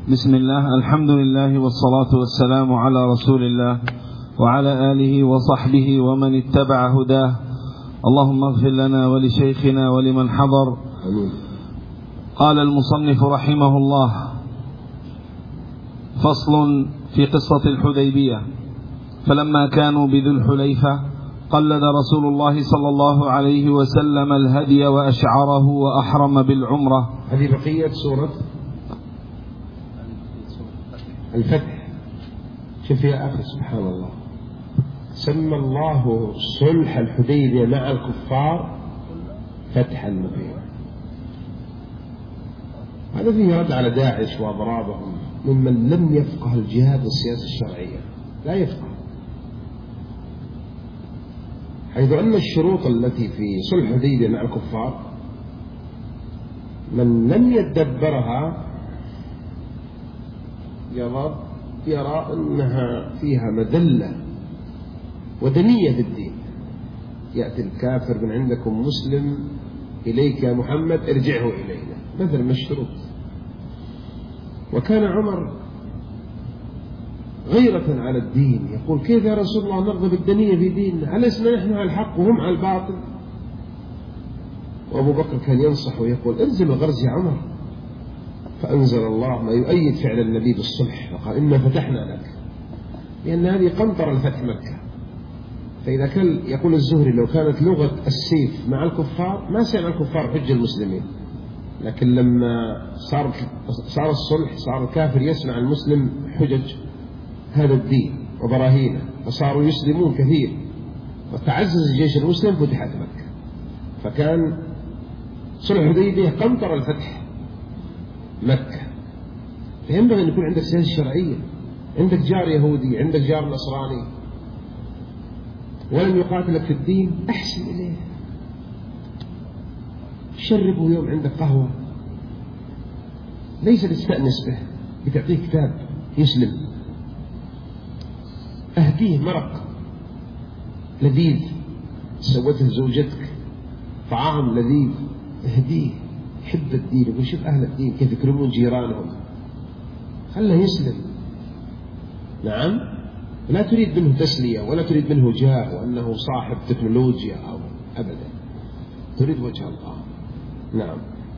بسم الله، الحمد لله والصلاة والسلام على رسول الله وعلى آله وصحبه ومن اتبع هداه. اللهم اغفر لنا ولشيخنا ولمن حضر. قال المصنف رحمه الله: فصل في قصة الحديبية. فلما كانوا بذي الحليفة قلد رسول الله صلى الله عليه وسلم الهدي وأشعره وأحرم بالعمرة. هذه بقية سورة الفتح. شوف يا أخي، سبحان الله، سمى الله صلح الحديبية مع الكفار فتحا مبينا. هذا فيه رد على داعش وأضرابهم ممن لم يفقه الجهاد والسياسة الشرعية، لا يفقه، حيث أن الشروط التي في صلح الحديبية مع الكفار من لم يتدبرها يرى أنها فيها مذلة ودنية في الدين. يأتي الكافر: من عندكم مسلم إليك يا محمد ارجعه إلينا، مثل من الشروط. وكان عمر غيرة على الدين يقول: كيف يا رسول الله نرضى بالدنيا في ديننا؟ ألسنا نحن على الحق وهم على الباطل؟ وأبو بكر كان ينصح ويقول: انزل وغرز يا عمر. فأنزل الله ما يؤيد فعل النبي بالصلح، وقال: إنا فتحنا لك، لأن هذه قنطرة الفتح مكة. فإذا كان يقول الزهري: لو كانت لغة السيف مع الكفار ما سمع الكفار حج المسلمين، لكن لما صار الصلح صار الكافر يسمع المسلم حجج هذا الدين وبراهينه، فصاروا يسلمون كثير، وتعزز الجيش المسلم، فتحت مكة. فكان صلح الحديبية قنطر الفتح مكة. فينبغي أن يكون عندك سياسة شرعية، عندك جار يهودي، عندك جار نصراني ولم يقاتلك في الدين، أحسن إليه، شربه يوم عندك قهوة، ليس تستأنس به، بتعطيه كتاب يسلم، أهديه مرق لذيذ سوته زوجتك، طعام لذيذ، اهديه، يحب الدين ويشوف أهل الدين كيف يكرمون جيرانهم، خله يسلم. نعم، لا تريد منه تسلية ولا تريد منه جاه وأنه صاحب تكنولوجيا أو أبدا، تريد وجه الله. نعم.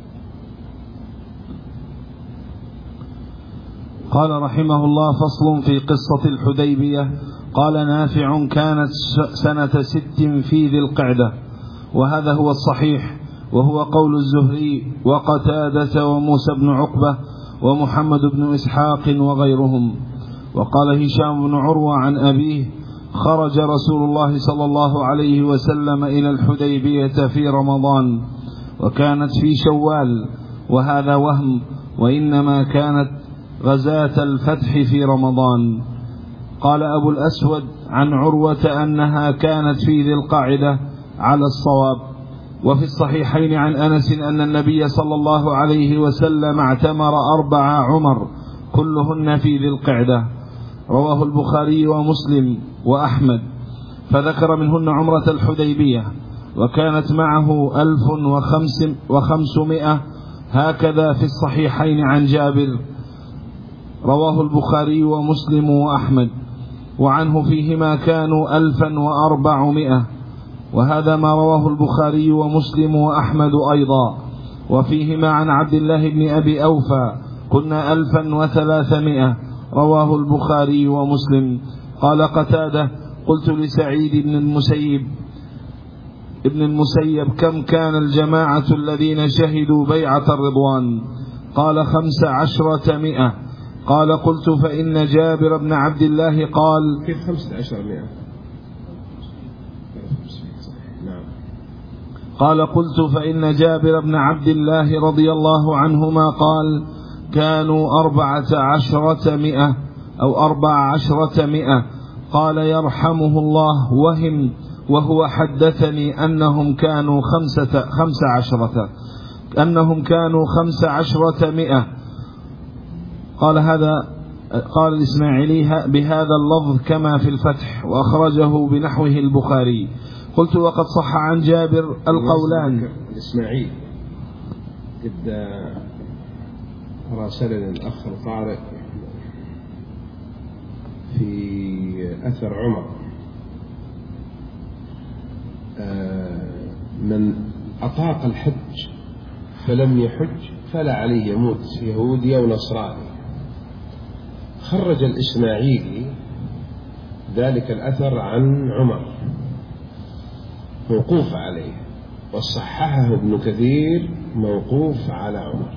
قال رحمه الله: فصل في قصة الحديبية. قال نافع: كانت سنة 6 في ذي القعدة، وهذا هو الصحيح، وهو قول الزهري وقتادة وموسى بن عقبة ومحمد بن إسحاق وغيرهم. وقال هشام بن عروة عن أبيه: خرج رسول الله صلى الله عليه وسلم إلى الحديبية في رمضان، وكانت في شوال، وهذا وهم، وإنما كانت غزاة الفتح في رمضان. قال أبو الأسود عن عروة أنها كانت في ذي القعدة على الصواب. وفي الصحيحين عن أنس أن النبي صلى الله عليه وسلم اعتمر 4 عمر كلهن في ذي القعدة، رواه البخاري ومسلم وأحمد، فذكر منهن عمرة الحديبية، وكانت معه 1500، هكذا في الصحيحين عن جابر، رواه البخاري ومسلم وأحمد، وعنه فيهما كانوا 1400، وهذا ما رواه البخاري ومسلم وأحمد أيضا. وفيهما عن عبد الله بن أبي أوفى كنا 1300، رواه البخاري ومسلم. قال قتادة: قلت لسعيد بن المسيب: كم كان الجماعة الذين شهدوا بيعة الرضوان؟ قال: 1500. قال: قلت: فإن جابر بن عبد الله قال: كيف 1500؟ قال: قلت: فإن جابر بن عبد الله رضي الله عنهما قال: كانوا 1400 أو 1400. قال: يرحمه الله، وهم، وهو حدثني أنهم كانوا 15. قال الإسماعيلي بهذا اللفظ كما في الفتح، وأخرجه بنحوه البخاري. قلت: وقد صح عن جابر القولان. الإسماعيلي قد راسلنا الأخ القارئ في أثر عمر: من أطاق الحج فلم يحج فلا عليه يموت يهودي أو نصراني. خرج الإسماعيلي ذلك الأثر عن عمر موقوف عليه، وصححه ابن كثير موقوف على عمر.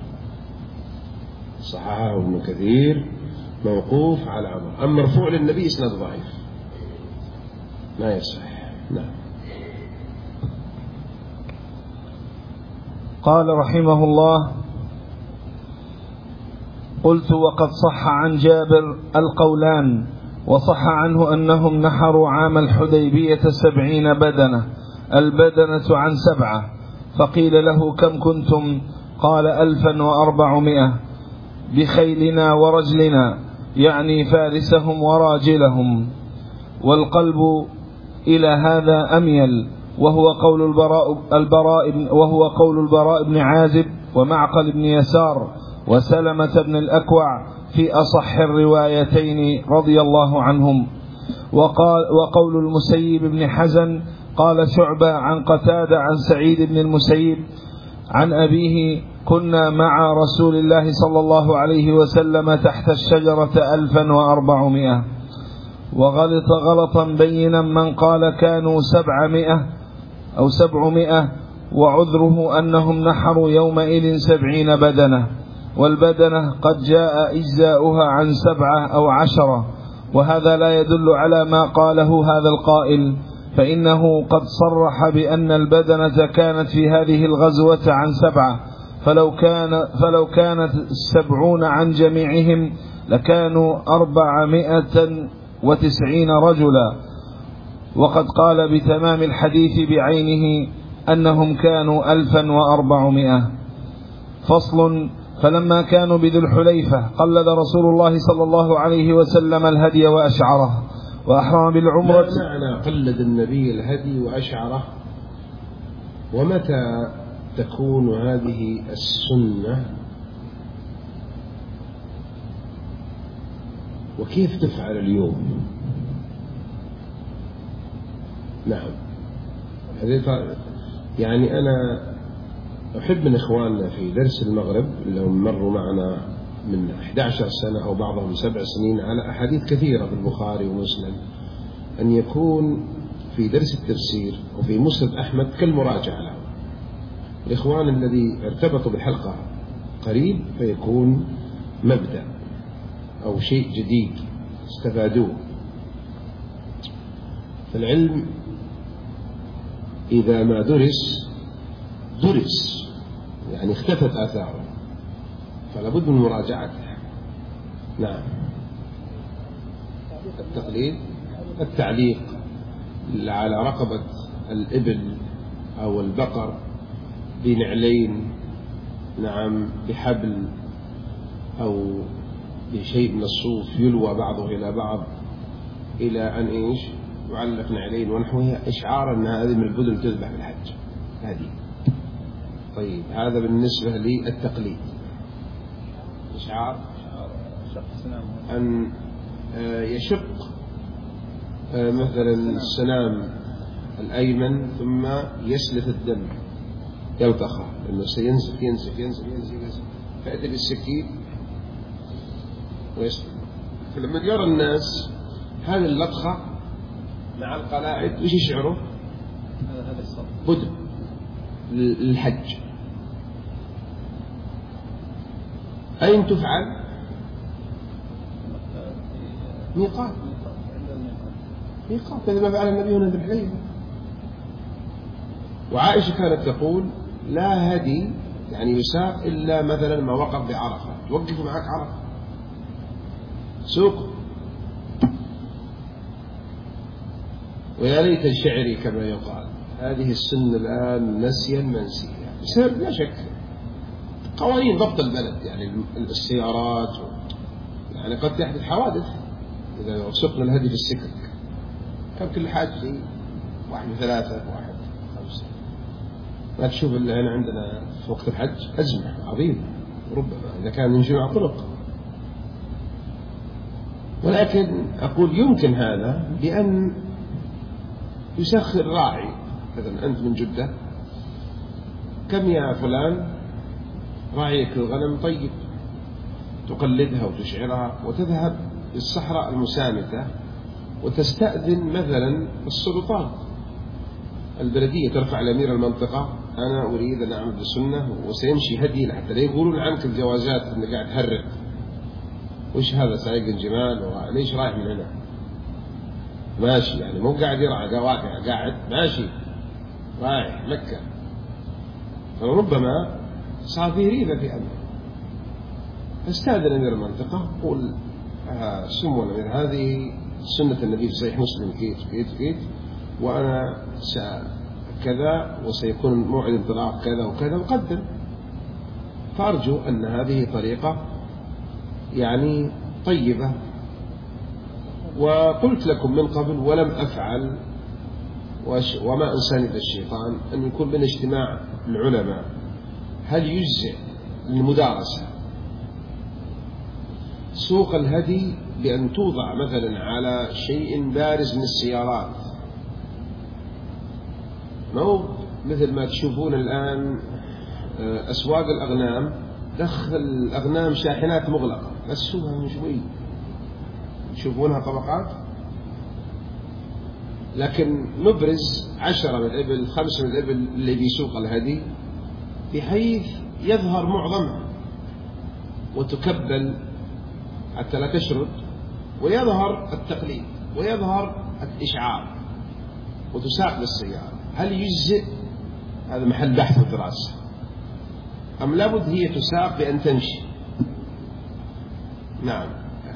صححه ابن كثير موقوف على عمر. أما مرفوع للنبي إسناد ضعيف لا يصح. نعم. قال رحمه الله: قلت: وقد صح عن جابر القولان، وصح عنه أنهم نحروا عام الحديبية 70 بدنة، البدنة عن 7. فقيل له: كم كنتم؟ قال: 1400 بخيلنا ورجلنا، يعني فارسهم وراجلهم. والقلب إلى هذا أميل، وهو قول البراء بن عازب ومعقل بن يسار وسلمة بن الأكوع في أصح الروايتين رضي الله عنهم. وقول المسيب بن حزن قال شعبة عن قتادة عن سعيد بن المسيب عن أبيه: كنا مع رسول الله صلى الله عليه وسلم تحت الشجرة 1400. وغلط غلطا بينا من قال كانوا 700 وعذره أنهم نحروا يومئذ 70 بدنة، والبدنة قد جاء إجزاؤها عن 7 أو 10، وهذا لا يدل على ما قاله هذا القائل، فإنه قد صرح بأن البدنة كانت في هذه الغزوة عن 7، فلو كانت 70 عن جميعهم لكانوا 490 رجلا. وقد قال بتمام الحديث بعينه أنهم كانوا 1400. فصل: فلما كانوا بذي الحليفة قلد رسول الله صلى الله عليه وسلم الهدي وأشعره وأحرم بالعمرة. ما معنى قلد النبي الهدي وأشعره؟ ومتى تكون هذه السنة؟ وكيف تفعل اليوم؟ نعم. يعني أنا أحب من إخواننا في درس المغرب اللي هم مروا معنا من 11 سنة أو بعضهم 7 سنين على أحاديث كثيرة في البخاري ومسلم، أن يكون في درس التفسير وفي مسند أحمد كالمراجعة له. الإخوان الذي ارتبطوا بالحلقة قريب فيكون مبدأ أو شيء جديد استفادوه. فالعلم إذا ما درس يعني اختفت آثاره، فلا بد من مراجعته. نعم. التقليد، التعليق على رقبة الإبل أو البقر بنعلين، نعم، بحبل أو بشيء من الصوف يلوى بعضه إلى بعض إلى أن يعلق نعلين ونحوها، إشعار أن هذه من البدن تذبح بالحج. هذه طيب. هذا بالنسبة للتقليد. إشعار أن يشق مثلا السنام الأيمن ثم يسلف الدم يلتخى، لأنه سينزف ينزف فأتي بالسكين ويسلف. فلما يرى الناس هذه اللطخة مع القلاعد وش يشعروا؟ هذا بدء للحج. أين تفعل؟ ميقات مثل ما فعل النبي هنا ذي الحليفة. وعائشة كانت تقول: لا هدي يعني يساق إلا مثلا ما وقف بعرفة، توقفوا معك عرفة سوق. ويا ليت الشعري كما يقال. هذه السنة الآن نسيا منسيا بسبب لا شك قوانين ضبط البلد، يعني السيارات يعني قد تحدث حوادث إذا سقنا الهدي في السكك. كان كل حاجة 1 3 1 5. ما تشوف اللي هنا عندنا في وقت الحج أزمة عظيمة، ربما إذا كان من جميع طرق. ولكن أقول يمكن هذا بأن يسخر راعي، مثلا أنت من جدة، كم يا فلان راعيك الغنم، طيب تقلدها وتشعرها وتذهب للصحراء المسامتة وتستأذن مثلا السلطات البلدية، ترفع لأمير المنطقة أنا أريد أن أعمل بالسنة وسيمشي هدي، حتى لا يقولون عنك الجوازات أنك قاعد تهرب، وش هذا سائق الجمال ليش رايح من هنا ماشي، يعني مو قاعد يرعى قواقع، قاعد ماشي رايح مكة. فربما صار فيه ريبة في أمره، فاستأذن أمير المنطقة قول سمو الأمير هذه سنة النبي في صحيح مسلم كيت وأنا كذا وسيكون موعد انطلاق كذا وكذا وقدم. فأرجو أن هذه طريقة يعني طيبة. وقلت لكم من قبل ولم أفعل وما أنساني الشيطان أن يكون من اجتماع العلماء هل يجزئ للمدارسة سوق الهدي بأن توضع مثلا على شيء بارز من السيارات، مو مثل ما تشوفون الآن أسواق الأغنام، دخل الأغنام شاحنات مغلقة بس شوفها من شوي تشوفونها طبقات، لكن نبرز 10 من الإبل 5 من الإبل اللي بيسوق الهدي بحيث يظهر معظمها وتكبل حتى لا تشرد، ويظهر التقليد ويظهر الإشعار وتساق بالسيارة. هل يجزئ؟ هذا محل بحث ودراسة. أم لابد هي تساق بأن تمشي؟ نعم.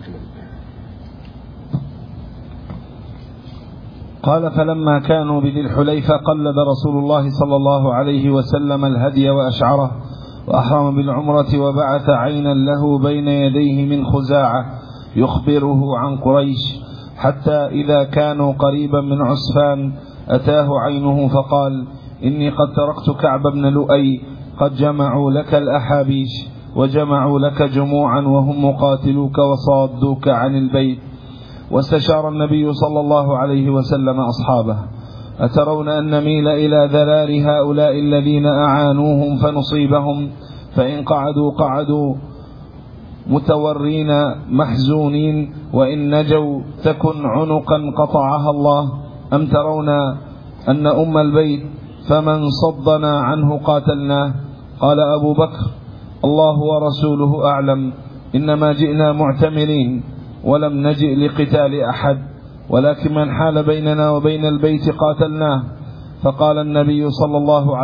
قال فلما كانوا بذي الحليفة قلد رسول الله صلى الله عليه وسلم الهدي وأشعره وأحرم بالعمرة، وبعث عينا له بين يديه من خزاعة يخبره عن قريش، حتى إذا كانوا قريبا من عسفان أتاه عينه فقال إني قد تركت كعب بن لؤي قد جمعوا لك الأحابيش وجمعوا لك جموعا وهم مقاتلوك وصادوك عن البيت. واستشار النبي صلى الله عليه وسلم أصحابه أترون أن نميل إلى ذرار هؤلاء الذين أعانوهم فنصيبهم، فإن قعدوا متورين محزونين، وإن نجوا تكن عنقا قطعها الله، أم ترون أن أم البيت فمن صدنا عنه قاتلناه؟ قال أبو بكر الله ورسوله أعلم، إنما جئنا معتمرين ولم نجئ لقتال أحد، ولكن من حال بيننا وبين البيت قاتلناه. فقال النبي صلى الله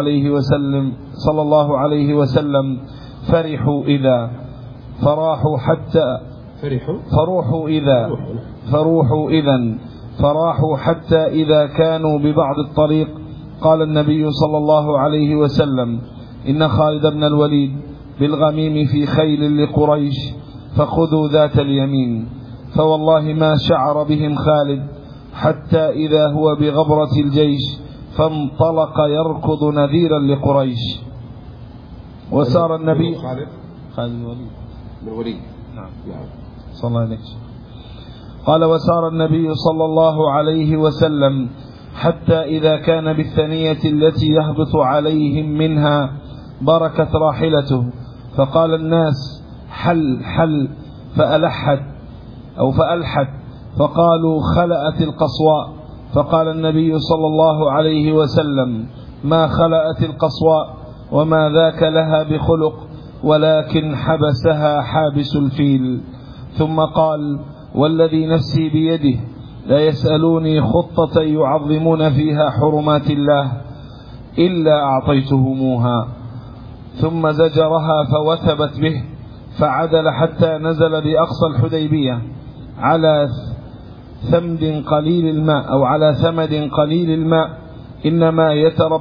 عليه وسلم فراحوا حتى إذا كانوا ببعض الطريق قال النبي صلى الله عليه وسلم إن خالد بن الوليد بالغميم في خيل لقريش فخذوا ذات اليمين. فوالله ما شعر بهم خالد حتى إذا هو بغبرة الجيش فانطلق يركض نذيرا لقريش. وسار النبي خالد بن الوليد نعم صلى الله عليه وسلم قال وسار النبي صلى الله عليه وسلم حتى إذا كان بالثنية التي يهبط عليهم منها بركت راحلته، فقال الناس حل فألحت فقالوا خلأت القصواء، فقال النبي صلى الله عليه وسلم ما خلأت القصواء وما ذاك لها بخلق، ولكن حبسها حابس الفيل. ثم قال والذي نفسي بيده لا يسألوني خطة يعظمون فيها حرمات الله إلا أعطيتهموها. ثم زجرها فوثبت به، فعدل حتى نزل بأقصى الحديبية على ثمد قليل الماء إنما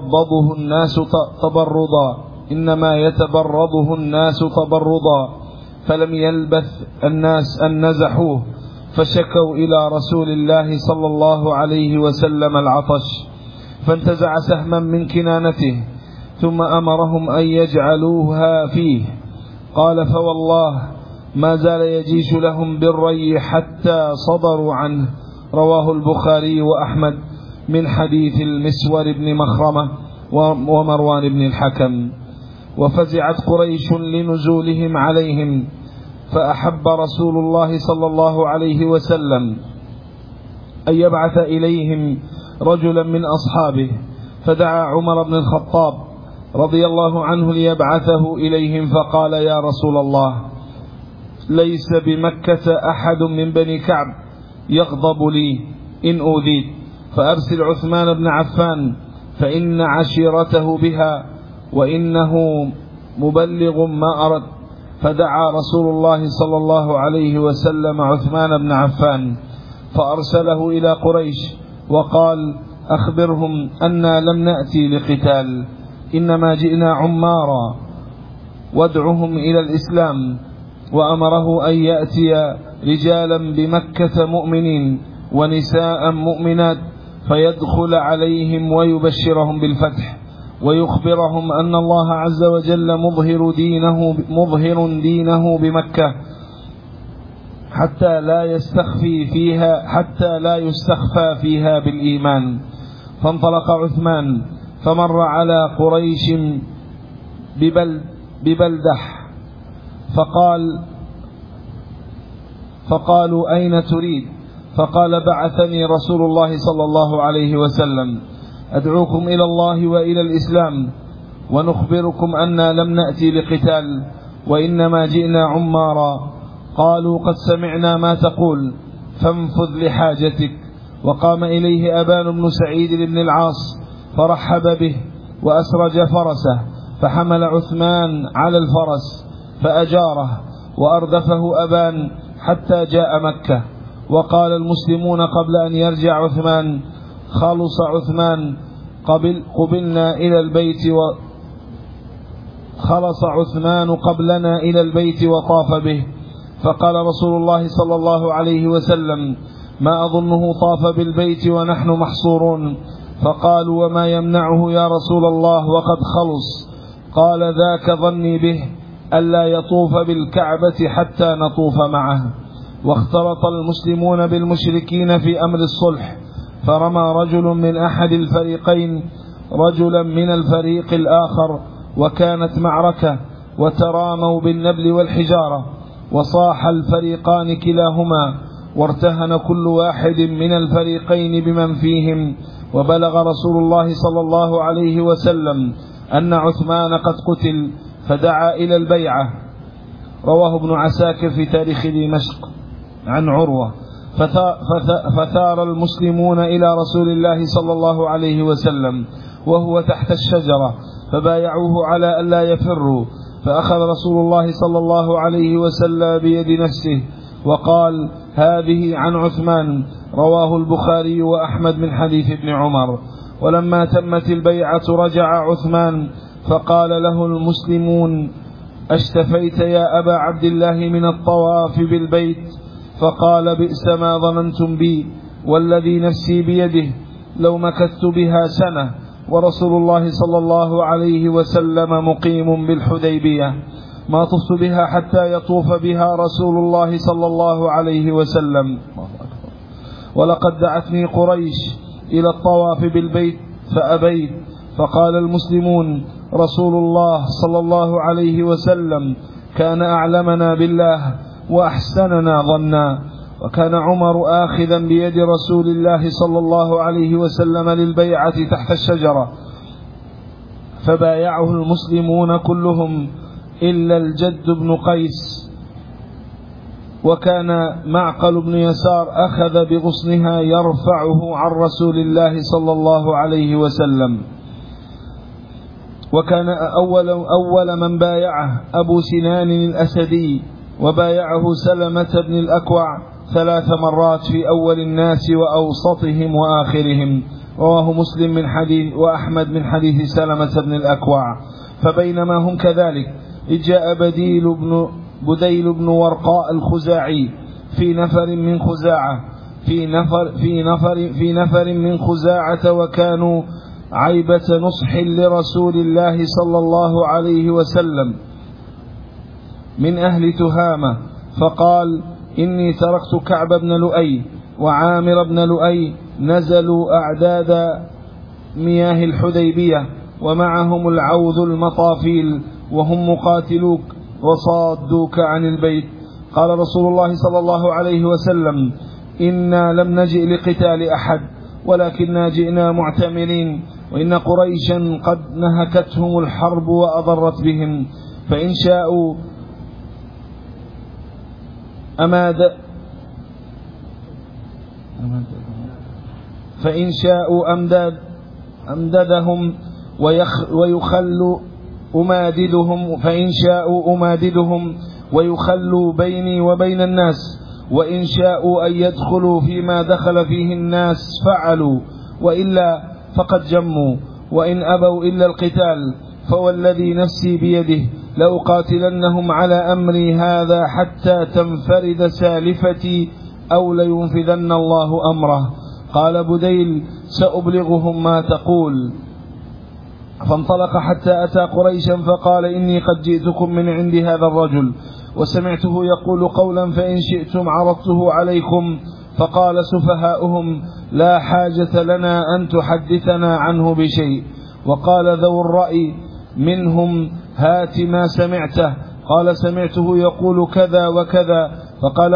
يتبرضه الناس تبرضا، فلم يلبث الناس أن نزحوه فشكوا إلى رسول الله صلى الله عليه وسلم العطش، فانتزع سهما من كنانته ثم أمرهم أن يجعلوها فيه، قال فوالله ما زال يجيش لهم بالري حتى صدروا عنه. رواه البخاري وأحمد من حديث المسور بن مخرمة ومروان بن الحكم. وفزعت قريش لنزولهم عليهم، فأحب رسول الله صلى الله عليه وسلم أن يبعث إليهم رجلا من أصحابه، فدعا عمر بن الخطاب رضي الله عنه ليبعثه إليهم، فقال يا رسول الله ليس بمكة أحد من بني كعب يغضب لي إن أوذيت، فأرسل عثمان بن عفان فإن عشيرته بها وإنه مبلغ ما أرد. فدعا رسول الله صلى الله عليه وسلم عثمان بن عفان فأرسله إلى قريش وقال أخبرهم أنا لم نأتي لقتال، إنما جئنا عمارا، وادعهم إلى الإسلام. وأمره أن يأتي رجالا بمكة مؤمنين ونساء مؤمنات فيدخل عليهم ويبشرهم بالفتح، ويخبرهم أن الله عز وجل مظهر دينه بمكة حتى لا يستخفى فيها بالإيمان. فانطلق عثمان فمر على قريش ببلدح فقالوا أين تريد؟ فقال بعثني رسول الله صلى الله عليه وسلم أدعوكم إلى الله وإلى الإسلام ونخبركم أننا لم نأتي لقتال وإنما جئنا عمارا. قالوا قد سمعنا ما تقول فانفذ لحاجتك. وقام إليه أبان بن سعيد بن العاص فرحب به وأسرج فرسه، فحمل عثمان على الفرس فأجاره وأردفه أبان حتى جاء مكة. وقال المسلمون قبل أن يرجع عثمان خلص عثمان قبلنا إلى البيت خلص عثمان قبلنا إلى البيت وطاف به. فقال رسول الله صلى الله عليه وسلم ما أظنه طاف بالبيت ونحن محصورون. فقالوا وما يمنعه يا رسول الله وقد خلص؟ قال ذاك ظني به ألا يطوف بالكعبة حتى نطوف معه. واختلط المسلمون بالمشركين في أمر الصلح، فرمى رجل من أحد الفريقين رجلا من الفريق الآخر، وكانت معركة وتراموا بالنبل والحجارة، وصاح الفريقان كلاهما، وارتهن كل واحد من الفريقين بمن فيهم. وبلغ رسول الله صلى الله عليه وسلم أن عثمان قد قتل، فدعا إلى البيعة. رواه ابن عساكر في تاريخ دمشق عن عروة. فثار المسلمون إلى رسول الله صلى الله عليه وسلم وهو تحت الشجرة، فبايعوه على ألا يفروا، فأخذ رسول الله صلى الله عليه وسلم بيد نفسه وقال هذه عن عثمان. رواه البخاري وأحمد من حديث ابن عمر. ولما تمت البيعة رجع عثمان فقال له المسلمون اشتفيت يا أبا عبد الله من الطواف بالبيت؟ فقال بئس ما ظننتم بي، والذي نفسي بيده لو مكثت بها سنة ورسول الله صلى الله عليه وسلم مقيم بالحديبية ما طفت بها حتى يطوف بها رسول الله صلى الله عليه وسلم. ولقد دعتني قريش إلى الطواف بالبيت فأبيت. فقال المسلمون رسول الله صلى الله عليه وسلم كان أعلمنا بالله وأحسننا ظنا. وكان عمر آخذا بيد رسول الله صلى الله عليه وسلم للبيعة تحت الشجرة، فبايعه المسلمون كلهم إلا الجد بن قيس. وكان معقل بن يسار أخذ بغصنها يرفعه عن رسول الله صلى الله عليه وسلم. وكان أول من بايعه أبو سنان الأسدي، وبايعه سلمة بن الأكوع 3 مرات في أول الناس وأوسطهم وآخرهم. رواه مسلم من حديث وأحمد من حديث سلمة بن الأكوع. فبينما هم كذلك جاء بديل بن ورقاء الخزاعي في نفر من خزاعة وكانوا عيبة نصح لرسول الله صلى الله عليه وسلم، من أهل تهامة، فقال: إني تركت كعب بن لؤي وعامر بن لؤي نزلوا أعداد مياه الحديبية ومعهم العوذ المطافيل وهم مقاتلوك وصادوك عن البيت. قال رسول الله صلى الله عليه وسلم: إنا لم نجئ لقتال أحد ولكننا جئنا معتمرين، وإن قريشا قد نهكتهم الحرب وأضرت بهم، فإن شاءوا أمددهم ويخلوا أماددهم ويخلوا بيني وبين الناس، وإن شاءوا أن يدخلوا فيما دخل فيه الناس فعلوا، وإلا فقد جموا، وإن أبوا إلا القتال فوالذي نفسي بيده لأقاتلنهم على أمري هذا حتى تنفرد سالفتي أو لينفذن الله أمره. قال بديل: سأبلغهم ما تقول. فانطلق حتى أتى قريشا فقال: إني قد جئتكم من عند هذا الرجل وسمعته يقول قولا فإن شئتم عرضته عليكم. فقال سفهاؤهم: لا حاجة لنا أن تحدثنا عنه بشيء. وقال ذو الرأي منهم: هات ما سمعته. قال: سمعته يقول كذا وكذا. فقال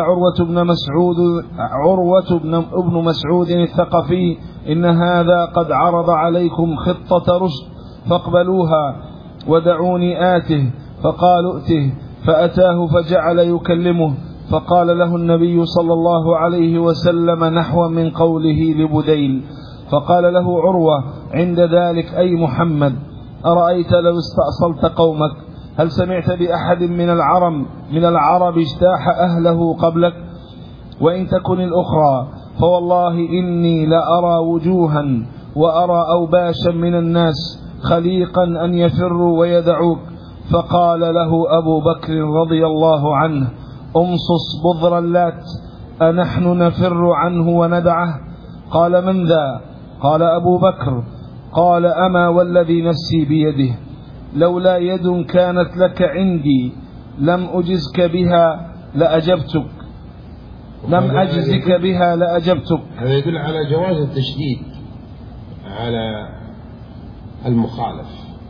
عروة بن مسعود الثقفي: إن هذا قد عرض عليكم خطة رشد فاقبلوها ودعوني آته. فقالوا: ائته. فأتاه فجعل يكلمه، فقال له النبي صلى الله عليه وسلم نحو من قوله لبديل. فقال له عروة عند ذلك: أي محمد، أرأيت لو استأصلت قومك هل سمعت بأحد من العرب اجتاح أهله قبلك؟ وإن تكن الأخرى فوالله إني لأرى وجوها وأرى أوباشا من الناس خليقا أن يفروا ويدعوك. فقال له أبو بكر رضي الله عنه: أمصص بضر اللات، أنحن نفر عنه وندعه؟ قال: من ذا؟ قال: أبو بكر. قال: أما والذي نفسي بيده لولا يد كانت لك عندي لم أجزك بها لأجبتك. هذا يدل على جواز التشديد على المخالف.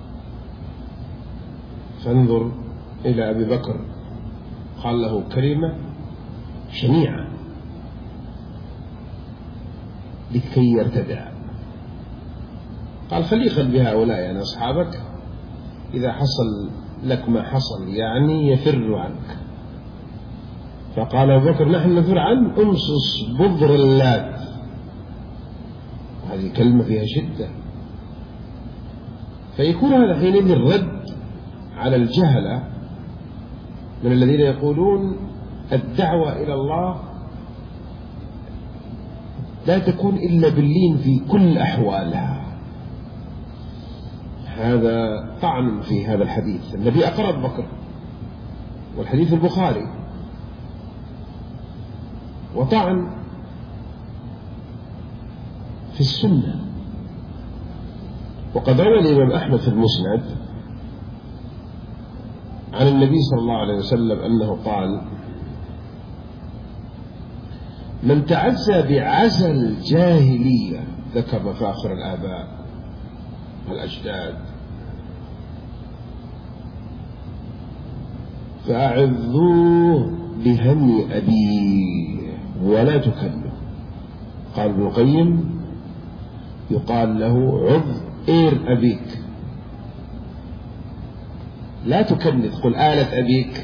فانظر إلى أبي بكر، قال له كلمة شنيعة لكي يرتدع. قال: خليقا بهؤلاء يعني أصحابك، إذا حصل لك ما حصل يعني يفر عنك. فقال أبو بكر: نحن نفر عنه، أمصص بضر اللات. هذه كلمة فيها شدة. فيكون هذا حينئذ الرد على الجهلة من الذين يقولون الدعوة إلى الله لا تكون إلا باللين في كل أحوالها. هذا طعن في هذا الحديث. النبي أقر أبو بكر، والحديث البخاري، وطعن في السنة. وقد روى الإمام أحمد في المسند عن النبي صلى الله عليه وسلم أنه قال: من تعزى بعزى الجاهلية، ذكر مفاخر الآباء والأجداد، فأعذوه بهم أبيه ولا تكلوا. قال ابن القيم: يقال له عض إير أبيك، لا تكلف. قل آلة أبيك،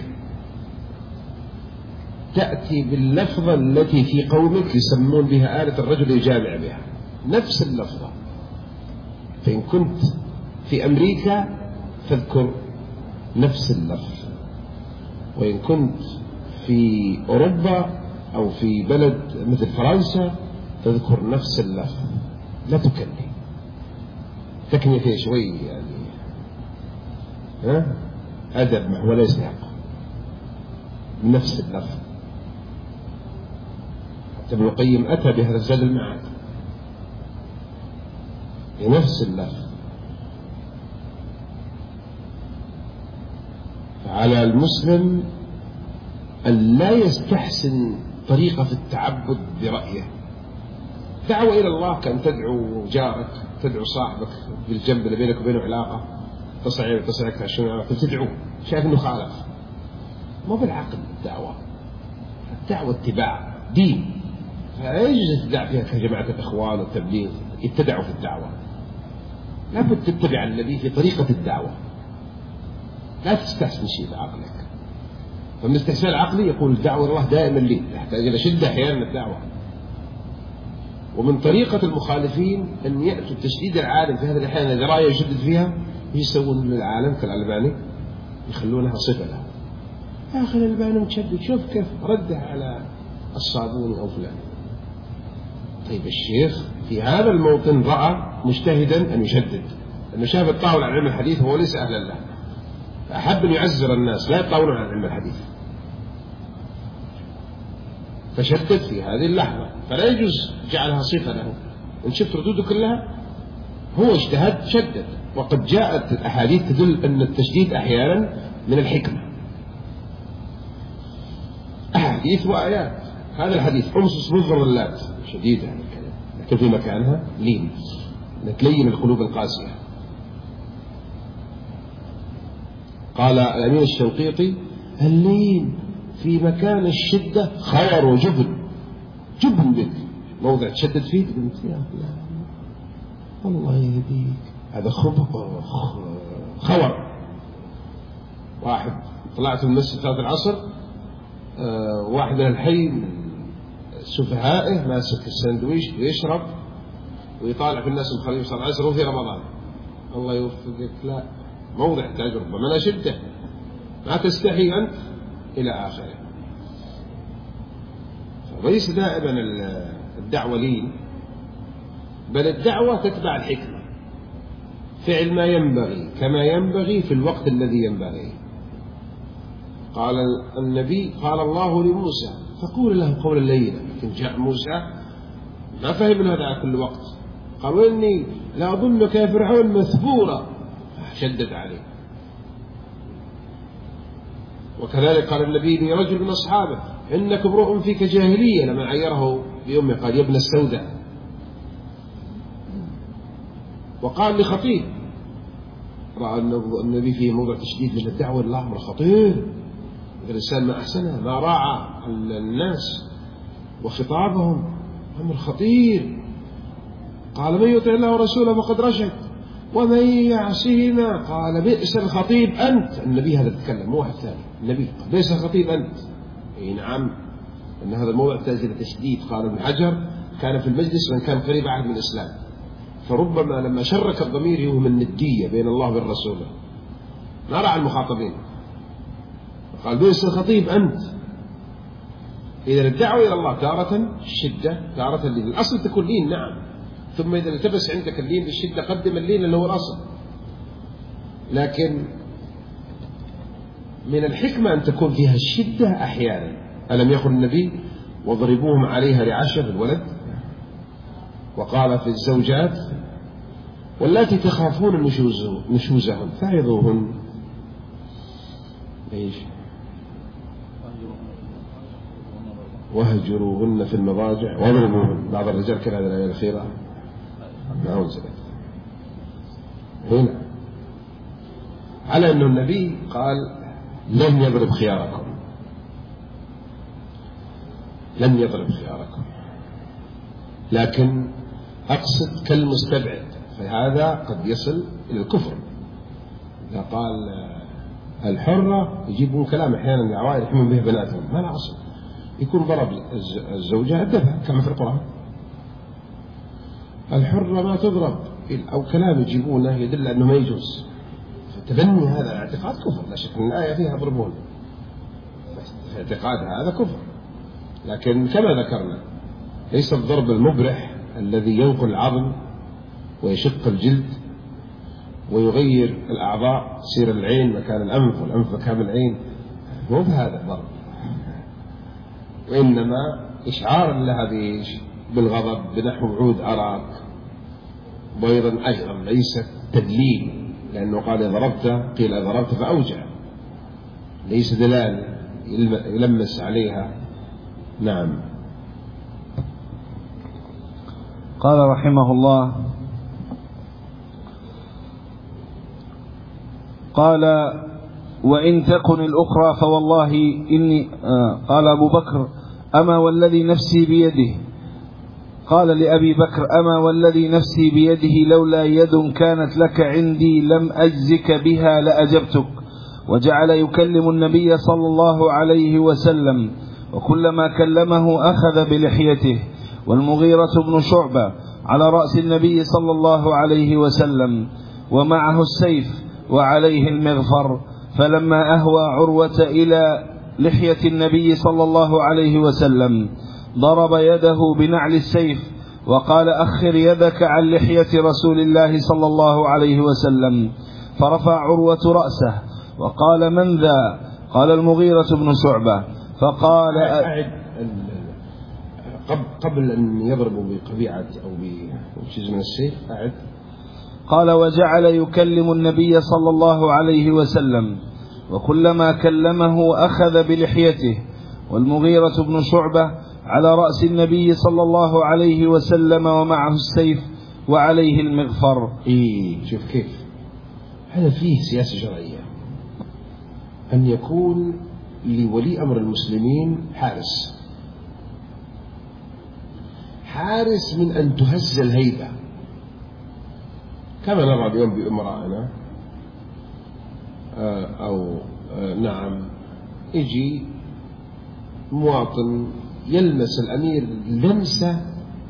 تأتي باللفظة التي في قومك يسمون بها آلة الرجل يجامع بها، نفس اللفظة. فإن كنت في أمريكا فاذكر نفس اللفظ، وإن كنت في أوروبا أو في بلد مثل فرنسا تذكر نفس اللفظ، لا تكني. تكني فيه شوي يعني أدب وليس يقع بنفس اللفظ. حتى ابن القيم أتى بهذا زاد المعاد بنفس اللفظ. فعلى المسلم أن لا يستحسن طريقة في التعبد برأيه. دعوة إلى الله كأن تدعو جارك، تدعو صاحبك بالجنب اللي بينك وبينه علاقة، تصعك تعشون تدعو، شايف أنه خالف. ما بالعقل الدعوة اتباع دين، فلا يجوز تدع فيها كجماعة الإخوان والتبليغ يتدعوا في الدعوة. لابد تتبع النبي في طريقة الدعوة، لا تستحسن شيء بعقلك. فمن الاستحسان العقلي يقول الدعوة إلى الله دائما لي، يحتاج إلى شدة أحيانا الدعوة. ومن طريقة المخالفين أن يأتوا التشديد العالم في هذه الأحيان إذا رأي يشدد فيها يسوون للعالم كالألباني يخلونها صفة له. يا أخي الألباني متشدد، شوف كيف رده على الصابوني أو فلان. طيب الشيخ في هذا الموطن رأى مجتهدا أن يشدد، لأنه شاف الطاول على علم الحديث هو ليس أهلا له، فأحب أن يعزر الناس لا يطاولون على علم الحديث، فشدد في هذه اللحظة. فلا يجوز جعلها صفة له. إن شفت ردوده كلها هو اجتهد شدد، وقد جاءت الأحاديث تدل أن التشديد أحيانا من الحكمة، أحاديث وآيات. هذا الحديث أمسس بالظلات شديدة لكن في مكانها لين، تلين القلوب القاسية. قال الأمين الشنقيطي اللين في مكان الشدة خير وجبن، جبن بك موضع تشدد فيه قلت يا فلان الله يهديك، هذا خور. واحد طلعت من المسجد صلاة العصر، واحد من الحي من سفهائه ماسك السندويش ويشرب ويطالع في الناس مخليهم صلاة العصر وفي رمضان. الله يوفقك، لا موضع تجربة من أشده، ما تستحي أنت إلى آخره. وليس دائما الدعوة لين، بل الدعوة تتبع الحكمة، فعل ما ينبغي كما ينبغي في الوقت الذي ينبغي. قال النبي قال الله لموسى فقول له قولا لينا، لكن جاء موسى ما فهم هذا على كل وقت، قال وإني لا أظنك يا فرعون مثبورا، شدد عليه. وكذلك قال النبي لرجل من أصحابه إنك امرؤ فيك جاهلية، لما عيره بأمه قال يا ابن السوداء. وقال لخطيب رأى النبي فيه موضع تشديد من الدعوة إلى أمر خطير، الإنسان ما أحسنه ما راعى الناس وخطابهم، أمر خطير. قال من يطع الله ورسوله فقد رشد ومن يعصهما قال بئس الخطيب أنت. النبي هذا تكلم مو واحد ثاني، النبي قال بئس الخطيب أنت. أي نعم، أن هذا الموضع يحتاج إلى تشديد. قال ابن حجر كان في المجلس من كان قريب عهد من الإسلام، فربما لما شرك الضمير يوهم الندية بين الله وبين رسوله ما راعى المخاطبين، قال بئس الخطيب أنت. إذا الدعوة إلى الله تارة الشدة تارة اللين، الأصل تكون لين نعم، ثم إذا التبس عندك اللين بالشدة قدم اللين اللي هو الأصل. لكن من الحكمة أن تكون فيها الشدة أحيانا. ألم يقل النبي واضربوهم عليها لعشر الولد، وقال في الزوجات واللاتي تخافون نشوزهن فعظوهن. ايش؟ وهجروهن في المضاجع واضربوهن. بعض الرجال كان هذا الآية الأخيرة ما أنزلت هنا على أن النبي قال لن يضرب خياركم، لن يضرب خياركم، لكن أقصد كالمستبعد، فهذا قد يصل إلى الكفر. إذا قال الحرة يجيبون كلام أحيانا العوائل يحمون به بناتهم، ما لا أصل، يكون ضرب الزوجة الدفع كما في القرآن. الحرة ما تضرب، أو كلام يجيبونه يدل أنه ما يجوز. فتبني هذا الاعتقاد كفر، لا شك أن الآية فيها يضربون، اعتقاد هذا كفر. لكن كما ذكرنا ليس الضرب المبرح الذي ينقل العظم ويشق الجلد ويغير الأعضاء، تصير العين مكان الأنف والأنف مكان العين، مو بهذا الضرب، وإنما إشعار لها بالغضب بنحو عود عراق. وأيضا ليس تدليل، لأنه قال ضربت قيل ضربت فأوجع، ليس دلال يلمس عليها. نعم. قال رحمه الله: قال: وإن تكن الأخرى فوالله إني قال أبو بكر: أما والذي نفسي بيده. قال لأبي بكر: أما والذي نفسي بيده لولا يد كانت لك عندي لم أجزك بها لأجبتك. وجعل يكلم النبي صلى الله عليه وسلم، وكلما كلمه أخذ بلحيته. والمغيرة بن شعبة على رأس النبي صلى الله عليه وسلم، ومعه السيف وعليه المغفر. فلما أهوى عروة إلى لحية النبي صلى الله عليه وسلم ضرب يده بنعل السيف وقال: أخر يدك عن لحية رسول الله صلى الله عليه وسلم. فرفع عروة رأسه وقال: من ذا؟ قال: المغيرة بن شعبة. فقال: قبل أن يضربوا بقبيعة أو بشيء من السيف أعد. قال: وجعل يكلم النبي صلى الله عليه وسلم، وكلما كلمه أخذ بلحيته. والمغيرة بن شعبة على رأس النبي صلى الله عليه وسلم، ومعه السيف وعليه المغفر. شوف كيف هذا فيه سياسة شرعية، أن يكون لولي أمر المسلمين حارس من أن تهز الهيبة، كما نرى اليوم بأمرائنا. نعم، يجي مواطن يلمس الأمير لمسة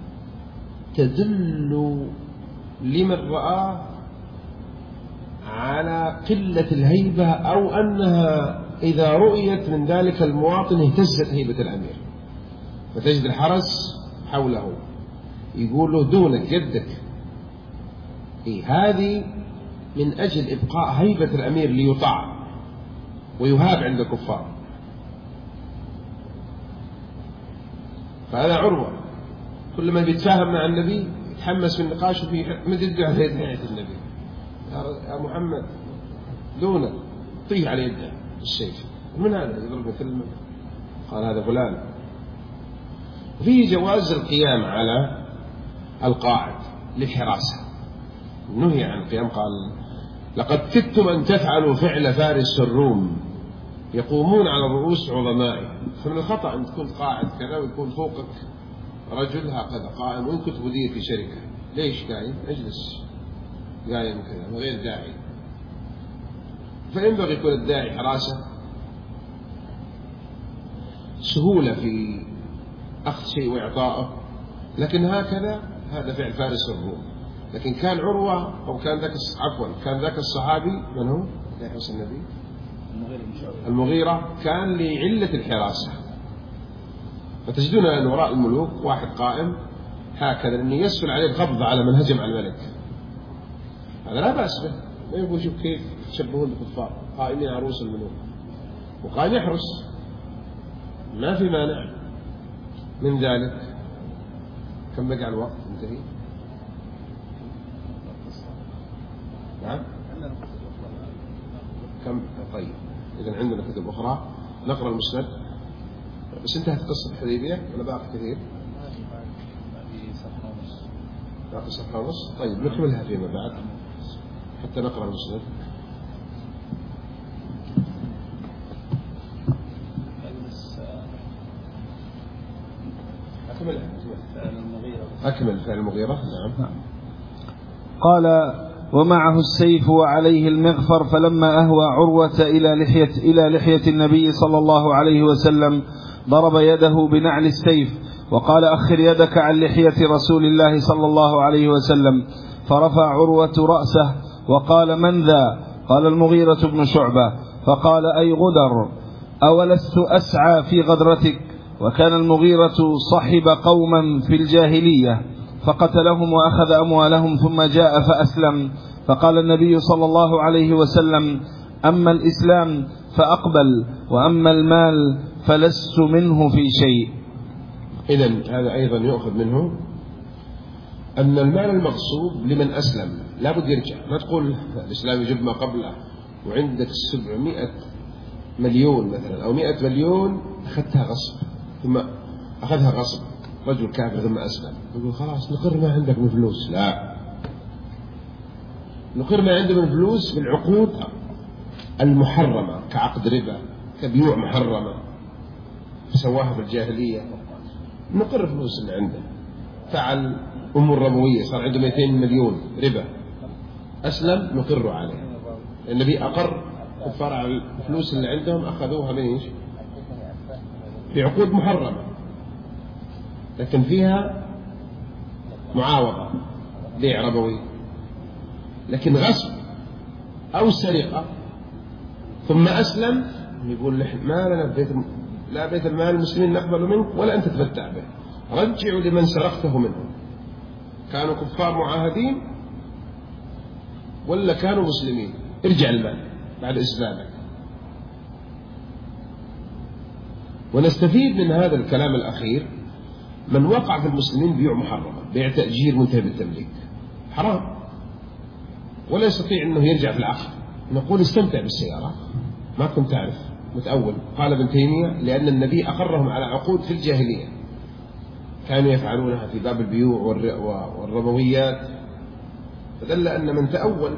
تدل لمن رآه على قلة الهيبة، أو أنها إذا رؤيت من ذلك المواطن اهتزت هيبة الأمير، فتجد الحرس حوله يقول له: دونك يدك. هذه من أجل إبقاء هيبة الأمير ليطاع ويهاب عند الكفار. فهذا عروة كلما بيتفاهم مع النبي يتحمس في النقاش وفي مد يده على يد النبي: يا محمد دونك، طيه على يده السيف. من هذا يضرب كلمة؟ قال: هذا فلان. وفيه جواز القيام على القاعد للحراسة، نهي عن القيام. قال: لقد كدتم أن تفعلوا فعل فارس الروم يقومون على رؤوس عظمائهم. فمن الخطأ أن تكون قاعد كذا ويكون فوقك رجل هكذا قائم، وإن كنت مدير في شركة ليش قايم؟ اجلس قايم كذا من غير داعي. فينبغي يكون الداعي حراسة، سهولة في أخذ شيء وإعطائه، لكن هكذا هذا فعل فارس الروم. لكن كان عروة أو كان ذاك الصحابي من هو؟ لا يحرس النبي، المغيرة، كان لعلة الحراسة. فتجدون أن وراء الملوك واحد قائم هكذا، أن يسهل عليه القبض على من هجم على الملك. هذا لا بأس به. ما يقول شوف كيف تشبهون بالكفار قائمين على رؤوس الملوك وقائم يحرس، ما في مانع من ذلك. كم بقى الوقت؟ انتهي. نعم. كم؟ طيب، إذا عندنا كتب أخرى نقرأ المسند. بس انتهت قصة الحديبية ولا باقي كثير؟ باقي صفحة ونص. طيب نكملها فيما بعد حتى نقرأ المسند. أكمل فعل المغيرة. نعم. قال: ومعه السيف وعليه المغفر. فلما أهوى عروة إلى لحية النبي صلى الله عليه وسلم ضرب يده بنعل السيف وقال: أخر يدك عن لحية رسول الله صلى الله عليه وسلم. فرفع عروة رأسه وقال: من ذا؟ قال: المغيرة بن شعبة. فقال: أي غدر، أولست أسعى في غدرتك؟ وكان المغيرة صحب قوما في الجاهلية فقتلهم وأخذ أموالهم ثم جاء فأسلم. فقال النبي صلى الله عليه وسلم: أما الإسلام فأقبل، وأما المال فلست منه في شيء. إذن هذا أيضا يؤخذ منه أن المال المغصوب لمن أسلم لا بد يرجع. ما تقول الإسلام يجب ما قبله وعندك 700 مليون مثلا أو 100 مليون أخذتها غصب، ثم أخذها غصب رجل كافر ثم أسلم، يقول خلاص نقر ما عندك من فلوس. لا، نقر ما عنده من فلوس بالعقود المحرمة كعقد ربا، كبيوع محرمة سواها في الجاهلية، نقر فلوس اللي عنده. فعل أمور ربوية، صار عنده 200 مليون ربا، أسلم نقر عليه. النبي أقر كفار على الفلوس اللي عندهم أخذوها من إيش؟ في عقود محرمة لكن فيها معاوضة، بيع ربوي. لكن غصب أو سرقة ثم أسلم يقول ما لنا لا بيت المال المسلمين نقبل منك ولا أنت تتمتع به، رجعوا لمن سرقته منهم، كانوا كفار معاهدين ولا كانوا مسلمين، ارجع المال بعد إسلامك. ونستفيد من هذا الكلام الأخير من وقع في المسلمين بيع محرمة، بيع تأجير منتهي بالتمليك حرام، ولا يستطيع أنه يرجع في العقد. نقول استمتع بالسيارة، ما كنت تعرف متأول. قال ابن تيمية لأن النبي أقرهم على عقود في الجاهلية كانوا يفعلونها في باب البيوع والربويات، فدل أن من تأول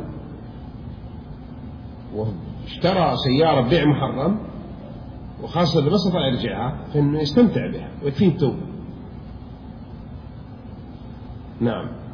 واشترى سيارة ببيع محرم وخاصة إذا ما استطاع يرجعها فإنه يستمتع بها ويكفيه التوبة. نعم.